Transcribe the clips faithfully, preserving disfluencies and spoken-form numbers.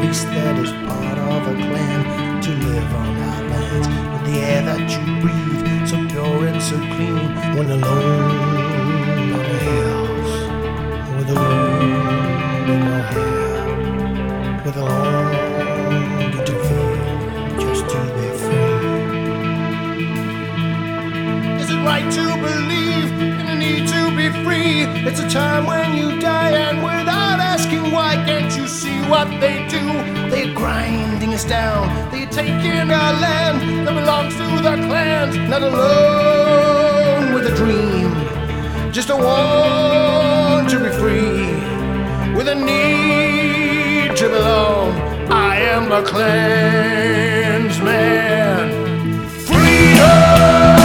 race that is part of a clan, to live on our lands with the air that you breathe, so pure and so clean. When alone on a hills, with alone in your hair, with alone get to feel just to be free. Is it right to believe in the need to be free? It's a time when you die, and without asking why, can't you see what they do? They're grinding us down, they're taking our land that belongs to the clans. Not alone with a dream, just a want to be free, with a need to belong. I am a clansman. Freedom!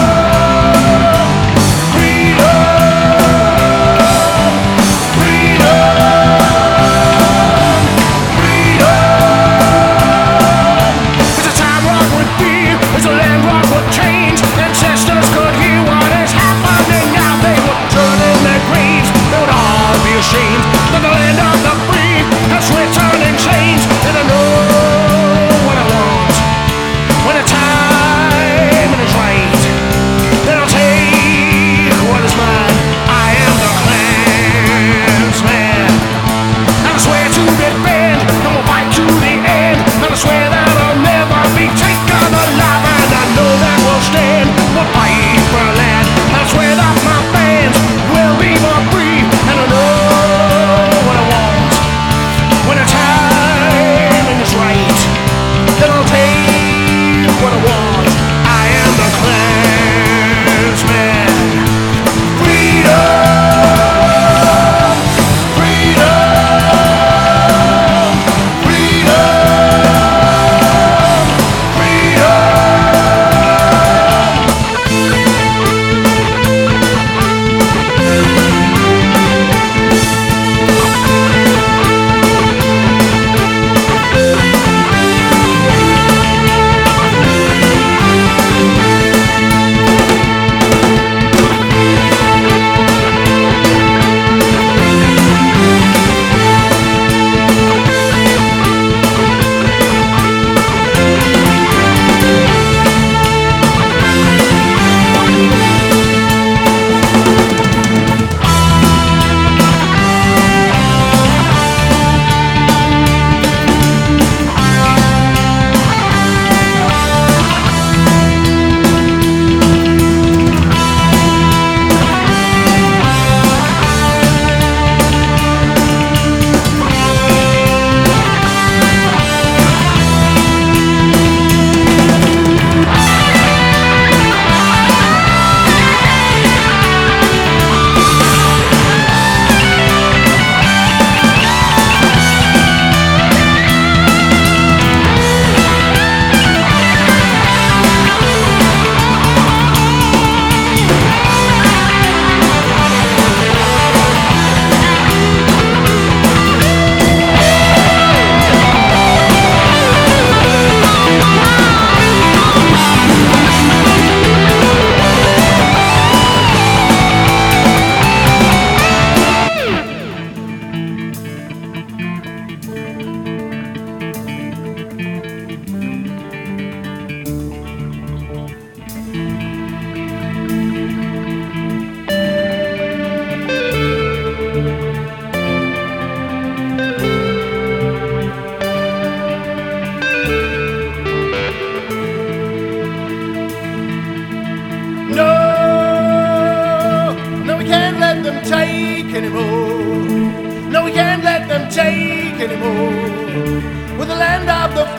Anymore. No, we can't let them take anymore. We're the land of the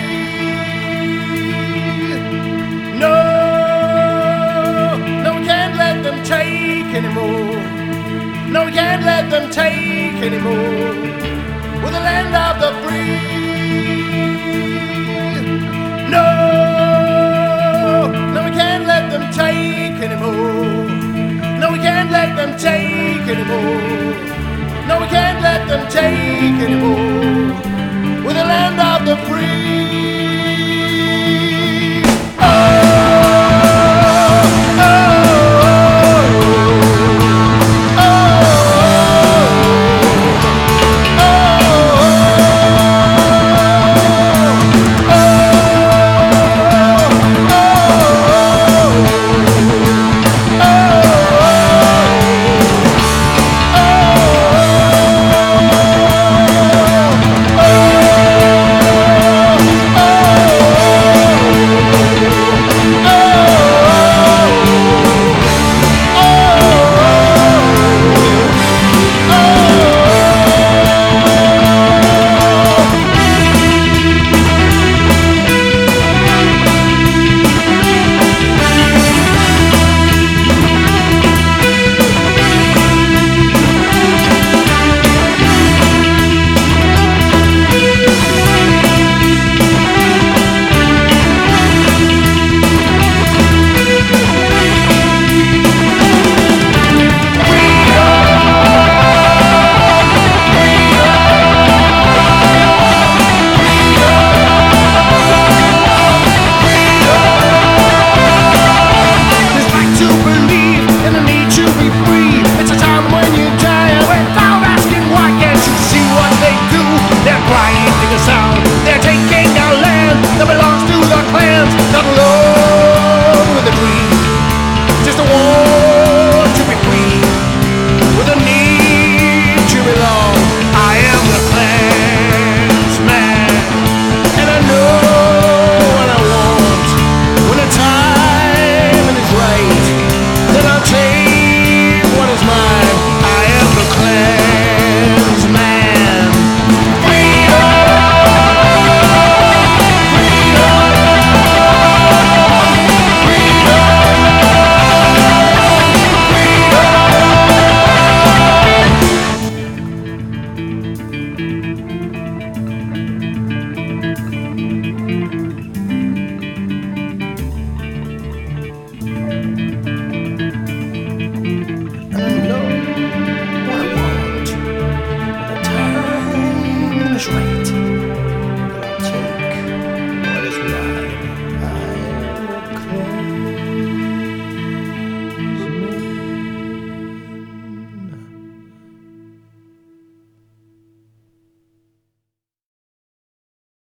free. No, no, we can't let them take anymore. No, we can't let them take anymore. We're the land of the free.